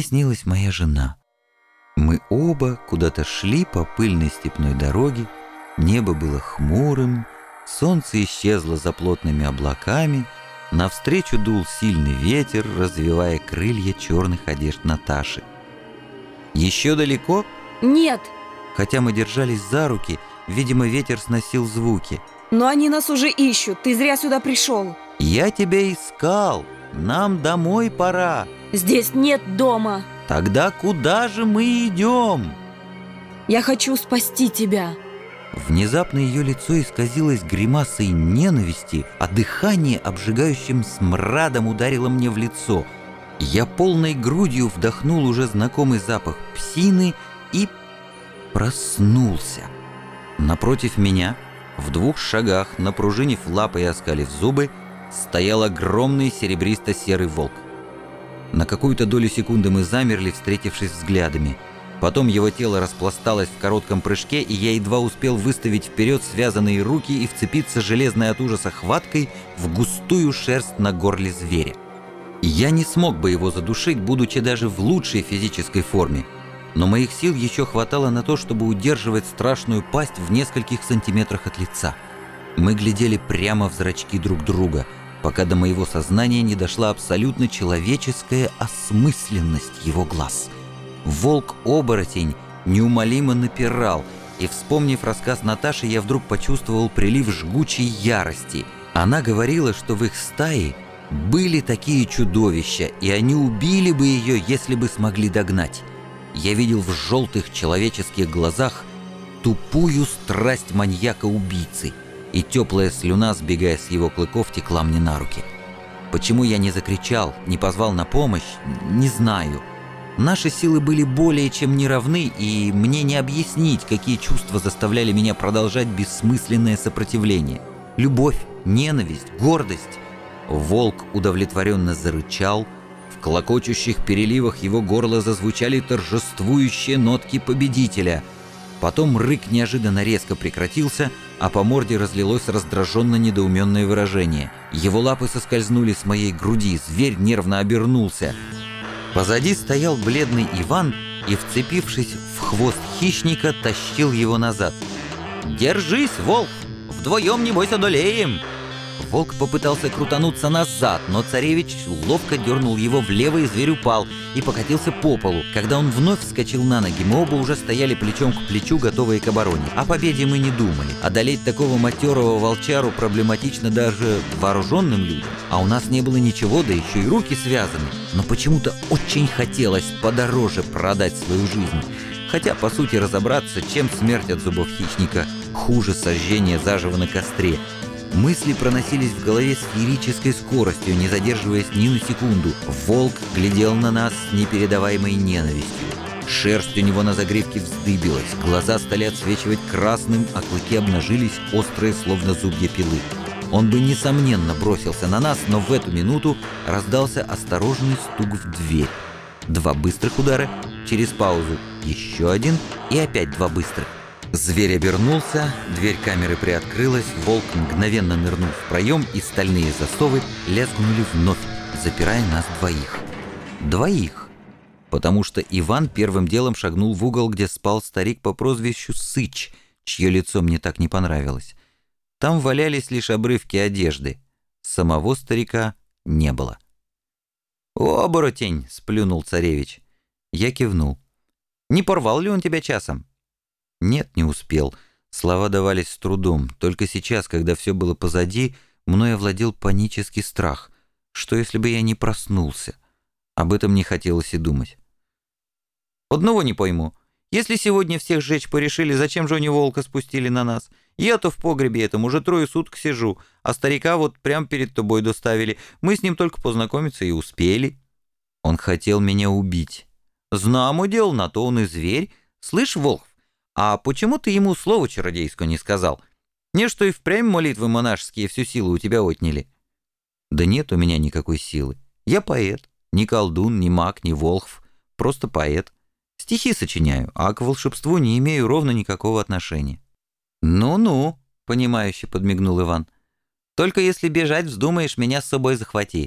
снилась моя жена. Мы оба куда-то шли по пыльной степной дороге, небо было хмурым, солнце исчезло за плотными облаками, навстречу дул сильный ветер, развивая крылья черных одежд Наташи. «Еще далеко?» Нет, Хотя мы держались за руки, видимо, ветер сносил звуки. но они нас уже ищут, ты зря сюда пришел. «Я тебя искал, нам домой пора». Здесь нет дома. «Тогда куда же мы идем?» Я хочу спасти тебя. Внезапно ее лицо исказилось гримасой ненависти, а дыхание обжигающим смрадом ударило мне в лицо. Я полной грудью вдохнул уже знакомый запах псины и проснулся. Напротив меня, в 2 шагах, напружинив лапы и оскалив зубы, стоял огромный серебристо-серый волк. На какую-то долю секунды мы замерли, встретившись взглядами. Потом его тело распласталось в коротком прыжке, и я едва успел выставить вперед связанные руки и вцепиться железной от ужаса хваткой в густую шерсть на горле зверя. Я не смог бы его задушить, будучи даже в лучшей физической форме, но моих сил еще хватало на то, чтобы удерживать страшную пасть в нескольких сантиметрах от лица. Мы глядели прямо в зрачки друг друга, пока до моего сознания не дошла абсолютно человеческая осмысленность его глаз. Волк-оборотень неумолимо напирал, и, вспомнив рассказ Наташи, я вдруг почувствовал прилив жгучей ярости. Она говорила, что в их стае были такие чудовища, и они убили бы ее, если бы смогли догнать. Я видел в желтых человеческих глазах тупую страсть маньяка-убийцы, и теплая слюна, сбегая с его клыков, текла мне на руки. Почему я не закричал, не позвал на помощь, не знаю. Наши силы были более чем неравны, и мне не объяснить, какие чувства заставляли меня продолжать бессмысленное сопротивление. Любовь, ненависть, гордость. Волк удовлетворенно зарычал. В клокочущих переливах его горла зазвучали торжествующие нотки победителя. Потом рык неожиданно резко прекратился, а по морде разлилось раздраженно-недоуменное выражение. Его лапы соскользнули с моей груди, зверь нервно обернулся. Позади стоял бледный Иван и, вцепившись в хвост хищника, тащил его назад. «Держись, волк! Вдвоем, небось, одолеем!» Волк попытался крутануться назад, но царевич ловко дернул его влево, и зверь упал и покатился по полу. Когда он вновь вскочил на ноги, мы оба уже стояли плечом к плечу, готовые к обороне. О победе мы не думали. Одолеть такого матерого волчару проблематично даже вооруженным людям. А у нас не было ничего, да еще и руки связаны. Но почему-то очень хотелось подороже продать свою жизнь. Хотя, по сути, разобраться, чем смерть от зубов хищника хуже сожжения заживо на костре. Мысли проносились в голове с феерической скоростью, не задерживаясь ни на секунду. Волк глядел на нас с непередаваемой ненавистью. Шерсть у него на загривке вздыбилась, глаза стали отсвечивать красным, а клыки обнажились, острые, словно зубья пилы. Он бы, несомненно, бросился на нас, но в эту минуту раздался осторожный стук в дверь. 2 быстрых удара, через паузу еще один и опять 2 быстрых. Зверь обернулся, дверь камеры приоткрылась, волк мгновенно нырнул в проем, и стальные засовы лязгнули вновь, запирая нас двоих. Двоих, потому что Иван первым делом шагнул в угол, где спал старик по прозвищу Сыч, чье лицо мне так не понравилось. Там валялись лишь обрывки одежды. Самого старика не было. «Оборотень!» — сплюнул царевич. Я кивнул. «Не порвал ли он тебя часом?» Нет, не успел. Слова давались с трудом. Только сейчас, когда все было позади, мной овладел панический страх. Что, если бы я не проснулся? Об этом не хотелось и думать. «Одного не пойму. Если сегодня всех сжечь порешили, зачем же они волка спустили на нас? Я-то в погребе этом уже 3 суток сижу, а старика вот прямо перед тобой доставили. Мы с ним только познакомиться и успели». Он хотел меня убить. Знамо дело, на то он и зверь. Слышь, Волхв, а почему ты ему слово чародейское не сказал? Не, что и впрямь молитвы монашеские всю силу у тебя отняли. Да нет у меня никакой силы. Я поэт. Ни колдун, ни маг, ни волхв. Просто поэт. Стихи сочиняю, а к волшебству не имею ровно никакого отношения. «Ну-ну», — понимающе подмигнул Иван. «Только если бежать вздумаешь, меня с собой захвати.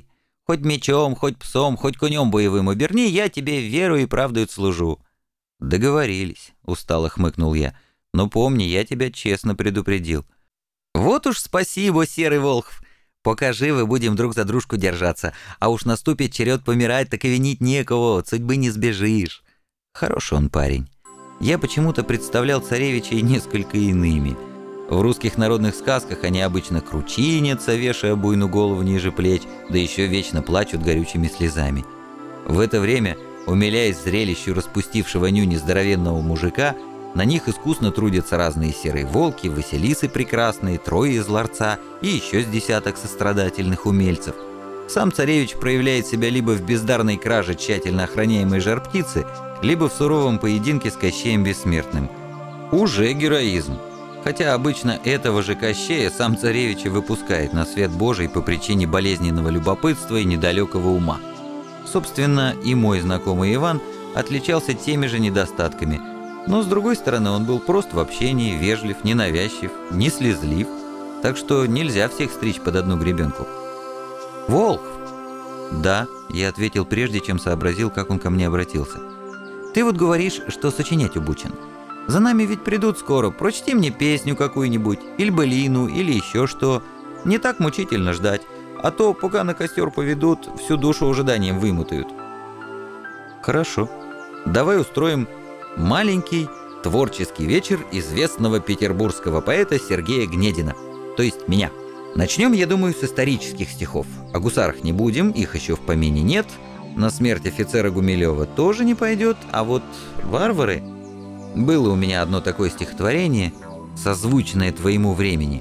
Хоть мечом, хоть псом, хоть конем боевым оберни, я тебе веру и правду служу». «Договорились», — устало хмыкнул я. «Но помни, я тебя честно предупредил». «Вот уж спасибо, серый Волхв. Пока живы, будем друг за дружку держаться, а уж наступит черед помирать, так и винить некого, от судьбы не сбежишь». Хороший он парень. Я почему-то представлял царевичей несколько иными. В русских народных сказках они обычно кручинятся, вешая буйную голову ниже плеч, да еще вечно плачут горючими слезами. В это время, умиляясь зрелищу распустившего нюни здоровенного мужика, на них искусно трудятся разные серые волки, василисы прекрасные, трое из ларца и еще с десяток сострадательных умельцев. Сам царевич проявляет себя либо в бездарной краже тщательно охраняемой жар-птицы, либо в суровом поединке с Кощеем Бессмертным. Уже героизм. Хотя обычно этого же Кощея сам царевич и выпускает на свет Божий по причине болезненного любопытства и недалекого ума. Собственно, и мой знакомый Иван отличался теми же недостатками, но с другой стороны он был прост в общении, вежлив, ненавязчив, не слезлив, так что нельзя всех стричь под одну гребенку. «Волк!» «Да», — я ответил прежде, чем сообразил, как он ко мне обратился. «Ты вот говоришь, что сочинять обучен. За нами ведь придут скоро, прочти мне песню какую-нибудь, или былину, или еще что. Не так мучительно ждать, а то, пока на костер поведут, всю душу ожиданием вымотают». «Хорошо. Давай устроим маленький творческий вечер известного петербургского поэта Сергея Гнедина, то есть меня. Начнем, я думаю, с исторических стихов. О гусарах не будем, их еще в помине нет. На смерть офицера Гумилева тоже не пойдет, а вот варвары... Было у меня одно такое стихотворение, созвучное твоему времени.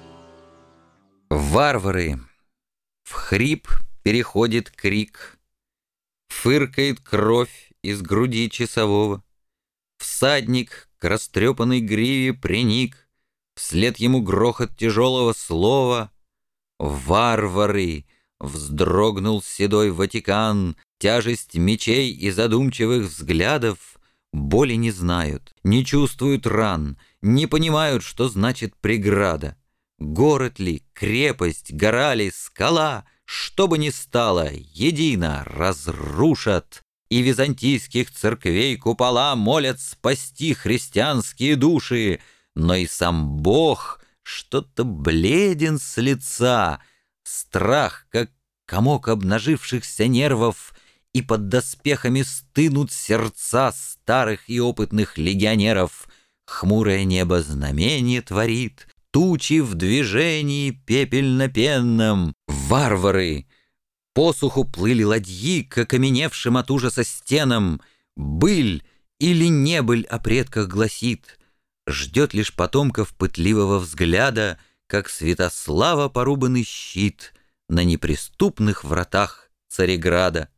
Варвары. В хрип переходит крик, фыркает кровь из груди часового. Всадник к растрепанной гриве приник, вслед ему грохот тяжелого слова. Варвары! Вздрогнул седой Ватикан, тяжесть мечей и задумчивых взглядов. Боли не знают, не чувствуют ран, не понимают, что значит преграда. Город ли, крепость, гора ли, скала, что бы ни стало, едино разрушат. И византийских церквей купола молят спасти христианские души. Но и сам Бог что-то бледен с лица. Страх, как комок обнажившихся нервов, и под доспехами стынут сердца старых и опытных легионеров. Хмурое небо знамение творит, тучи в движении пепельно-пенном. Варвары! Посуху плыли ладьи к окаменевшим от ужаса стенам. Быль или небыль о предках гласит, ждет лишь потомков пытливого взгляда, как Святослава порубанный щит на неприступных вратах Цареграда.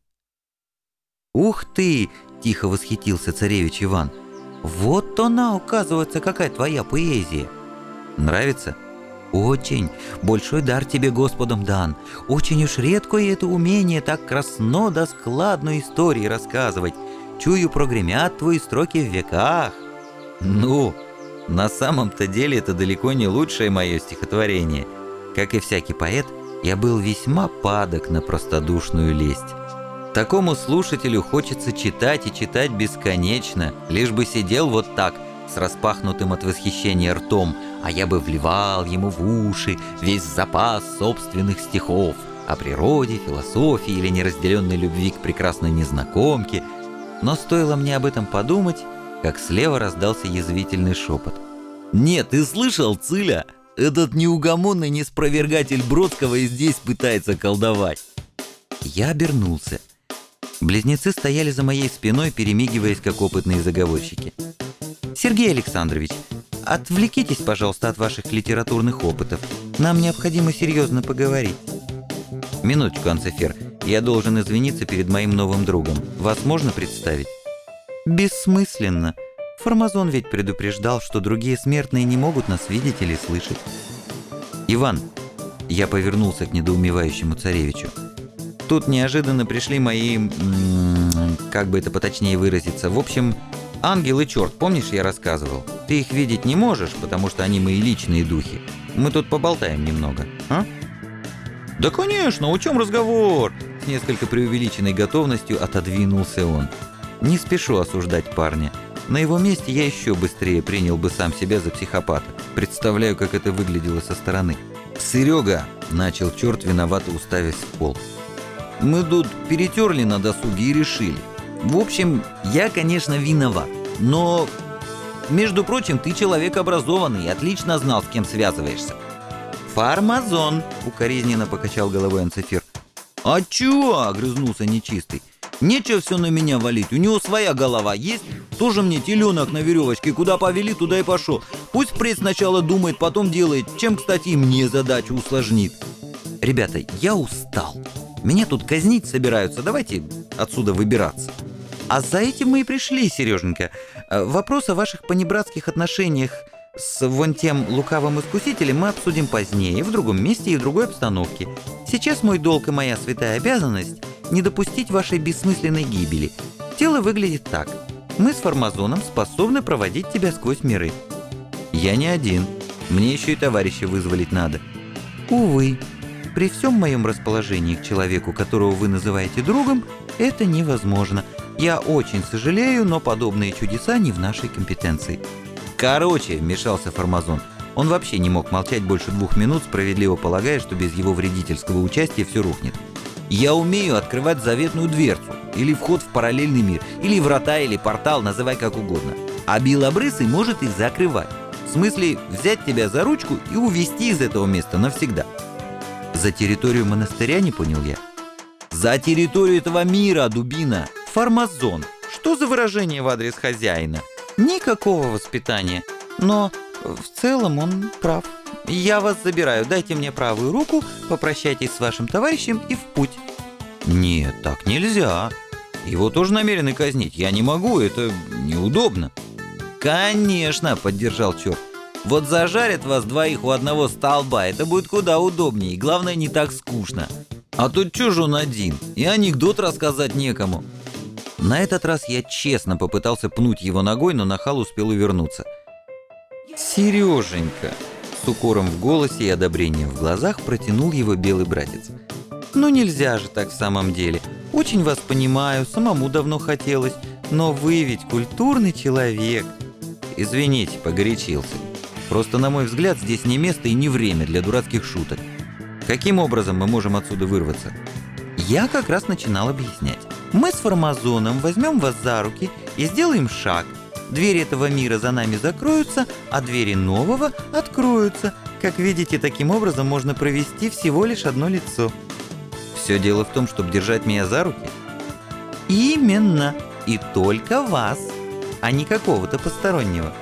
«Ух ты!» — тихо восхитился царевич Иван. «Вот она, оказывается, какая твоя поэзия!» «Нравится?» «Очень. Большой дар тебе Господом дан. Очень уж редкое это умение так красно да складно истории рассказывать. Чую, прогремят твои строки в веках». «Ну, на самом-то деле это далеко не лучшее мое стихотворение. Как и всякий поэт, я был весьма падок на простодушную лесть. Такому слушателю хочется читать и читать бесконечно, лишь бы сидел вот так, с распахнутым от восхищения ртом, а я бы вливал ему в уши весь запас собственных стихов о природе, философии или неразделенной любви к прекрасной незнакомке. Но стоило мне об этом подумать, как слева раздался язвительный шепот. «Нет, ты слышал, Циля? Этот неугомонный неспровергатель Бродского и здесь пытается колдовать». Я обернулся. Близнецы стояли за моей спиной, перемигиваясь, как опытные заговорщики. «Сергей Александрович, отвлекитесь, пожалуйста, от ваших литературных опытов. Нам необходимо серьезно поговорить». «Минуточку, Анцифер, я должен извиниться перед моим новым другом. Вас можно представить?» «Бессмысленно. Формазон ведь предупреждал, что другие смертные не могут нас видеть или слышать». «Иван», — я повернулся к недоумевающему царевичу, «тут неожиданно пришли мои... как бы это поточнее выразиться, в общем, ангел и черт, помнишь, я рассказывал? Ты их видеть не можешь, потому что они мои личные духи. Мы тут поболтаем немного, а?» «Да, конечно, о чем разговор?» с несколько преувеличенной готовностью отодвинулся он. Не спешу осуждать парня. На его месте я еще быстрее принял бы сам себя за психопата. Представляю, как это выглядело со стороны. «Серега!» – начал черт, виновато уставясь в пол. «Мы тут перетерли на досуге и решили. В общем, я, конечно, виноват, но, между прочим, ты человек образованный и отлично знал, с кем связываешься». «Фармазон!» – укоризненно покачал головой Анцифер. «А чего?» – огрызнулся нечистый. «Нечего все на меня валить, у него своя голова есть, тоже мне теленок на веревочке, куда повели, туда и пошел. Пусть впредь сначала думает, потом делает, чем, кстати, и мне задачу усложнит». «Ребята, я устал. Меня тут казнить собираются, давайте отсюда выбираться». «А за этим мы и пришли, Сереженька. Вопрос о ваших понебратских отношениях с вон тем лукавым искусителем мы обсудим позднее, в другом месте и в другой обстановке. Сейчас мой долг и моя святая обязанность – не допустить вашей бессмысленной гибели. Дело выглядит так. Мы с Фармазоном способны проводить тебя сквозь миры». «Я не один. Мне еще и товарища вызволить надо». «Увы, при всем моем расположении к человеку, которого вы называете другом, это невозможно. Я очень сожалею, но подобные чудеса не в нашей компетенции». «Короче», — вмешался Фармазон, он вообще не мог молчать больше 2 минут, справедливо полагая, что без его вредительского участия все рухнет. «Я умею открывать заветную дверцу, или вход в параллельный мир, или врата, или портал, называй как угодно. А белобрысый может их закрывать. В смысле, взять тебя за ручку и увезти из этого места навсегда». «За территорию монастыря, не понял я?» «За территорию этого мира, дубина! Фармазон! Что за выражение в адрес хозяина? Никакого воспитания. Но в целом он прав. Я вас забираю, дайте мне правую руку, попрощайтесь с вашим товарищем и в путь». «Нет, так нельзя. Его тоже намерены казнить. Я не могу, это неудобно». «Конечно», — поддержал черт. «Вот зажарят вас двоих у одного столба, это будет куда удобнее, и главное, не так скучно. А тут чё же он один, и анекдот рассказать некому». На этот раз я честно попытался пнуть его ногой, но нахал успел увернуться. «Сереженька!» — с укором в голосе и одобрением в глазах протянул его белый братец. «Ну нельзя же так в самом деле. Очень вас понимаю, самому давно хотелось, но вы ведь культурный человек». «Извините, погорячился. Просто, на мой взгляд, здесь не место и не время для дурацких шуток. Каким образом мы можем отсюда вырваться?» Я как раз начинал объяснять. Мы с Фармазоном возьмем вас за руки и сделаем шаг. Двери этого мира за нами закроются, а двери нового откроются. Как видите, таким образом можно провести всего лишь одно лицо. Все дело в том, чтобы держать меня за руки? Именно. И только вас, а не какого-то постороннего.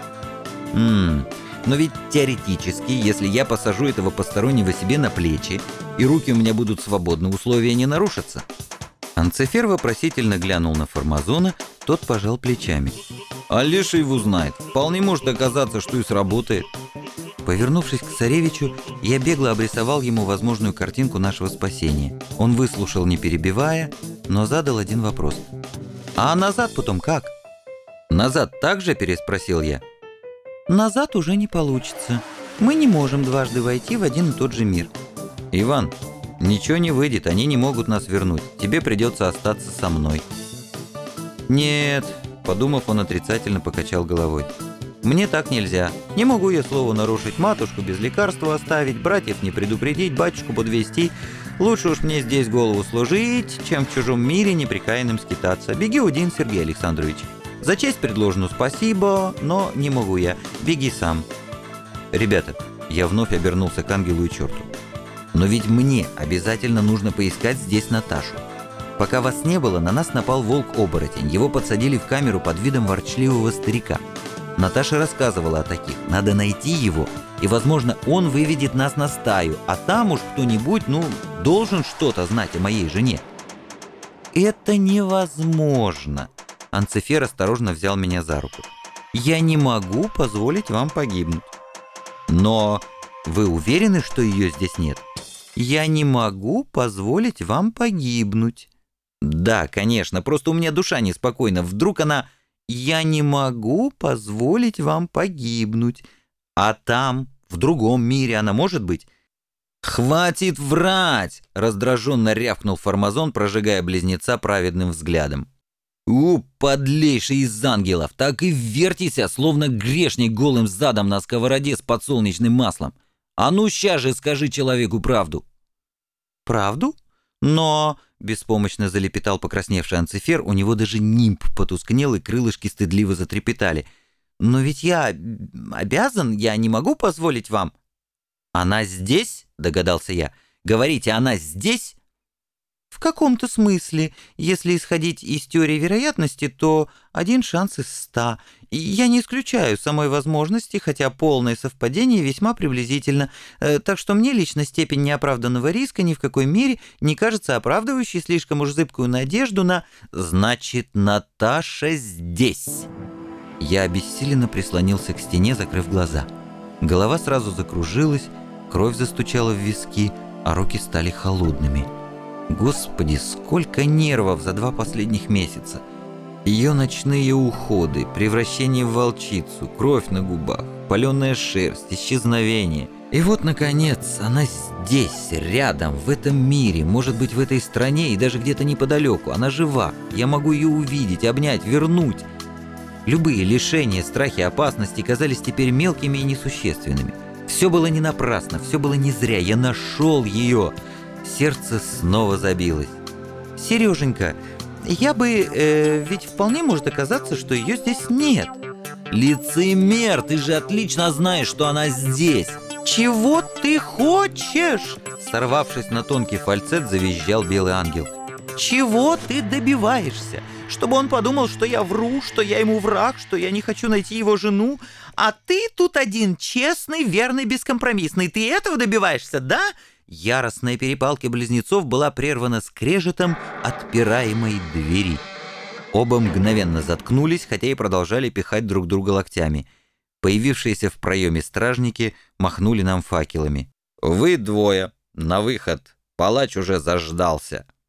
Но ведь теоретически, если я посажу этого постороннего себе на плечи, и руки у меня будут свободны, условия не нарушатся. Анцифер вопросительно глянул на Фармазона, тот пожал плечами. «А леший его знает. Вполне может оказаться, что и сработает». Повернувшись к царевичу, я бегло обрисовал ему возможную картинку нашего спасения. Он выслушал, не перебивая, но задал один вопрос. «А назад потом как?» «Назад так же?» – переспросил я. «Назад уже не получится. Мы не можем дважды войти в один и тот же мир». «Иван, ничего не выйдет, они не могут нас вернуть. Тебе придется остаться со мной». «Нет», — подумав, он отрицательно покачал головой. «Мне так нельзя. Не могу я слово нарушить, матушку без лекарства оставить, братьев не предупредить, батюшку подвести. Лучше уж мне здесь голову сложить, чем в чужом мире непрекаянным скитаться. Беги один, Сергей Александрович. За честь предложено спасибо, но не могу я. Беги сам». «Ребята», — я вновь обернулся к ангелу и черту. «Но ведь мне обязательно нужно поискать здесь Наташу. Пока вас не было, на нас напал волк-оборотень. Его подсадили в камеру под видом ворчливого старика. Наташа рассказывала о таких. Надо найти его, и, возможно, он выведет нас на стаю, а там уж кто-нибудь, должен что-то знать о моей жене». «Это невозможно!» Анцифер осторожно взял меня за руку. «Я не могу позволить вам погибнуть». «Но вы уверены, что ее здесь нет?» «Я не могу позволить вам погибнуть». «Да, конечно, просто у меня душа неспокойна. Вдруг она...» «Я не могу позволить вам погибнуть. А там, в другом мире, она может быть?» «Хватит врать!» — раздраженно рявкнул Формазон, прожигая близнеца праведным взглядом. Подлейший из ангелов, так и вертися, словно грешник голым задом на сковороде с подсолнечным маслом. А ну ща же скажи человеку правду». «Правду? Но...» — беспомощно залепетал покрасневший Анцифер, у него даже нимб потускнел, и крылышки стыдливо затрепетали. «Но ведь я обязан, я не могу позволить вам». «Она здесь?» — догадался я. «Говорите, она здесь?» «В каком-то смысле. Если исходить из теории вероятности, то 1 шанс из 100. И я не исключаю самой возможности, хотя полное совпадение весьма приблизительно. Так что мне лично степень неоправданного риска ни в какой мере не кажется оправдывающей слишком уж зыбкую надежду на... Значит, Наташа здесь». Я обессиленно прислонился к стене, закрыв глаза. Голова сразу закружилась, кровь застучала в виски, а руки стали холодными. Господи, сколько нервов за 2 последних месяца! Ее ночные уходы, превращение в волчицу, кровь на губах, паленая шерсть, исчезновение. И вот, наконец, она здесь, рядом, в этом мире, может быть, в этой стране и даже где-то неподалеку. Она жива, я могу ее увидеть, обнять, вернуть. Любые лишения, страхи, опасности казались теперь мелкими и несущественными. Все было не напрасно, все было не зря, я нашел ее. Сердце снова забилось. «Сереженька, я бы... ведь вполне может оказаться, что ее здесь нет». «Лицемер, ты же отлично знаешь, что она здесь». «Чего ты хочешь?» Сорвавшись на тонкий фальцет, завизжал белый ангел. «Чего ты добиваешься? Чтобы он подумал, что я вру, что я ему враг, что я не хочу найти его жену? А ты тут один честный, верный, бескомпромиссный. Ты этого добиваешься, да?» Яростная перепалка близнецов была прервана скрежетом отпираемой двери. Оба мгновенно заткнулись, хотя и продолжали пихать друг друга локтями. Появившиеся в проеме стражники махнули нам факелами. «Вы двое, на выход, палач уже заждался».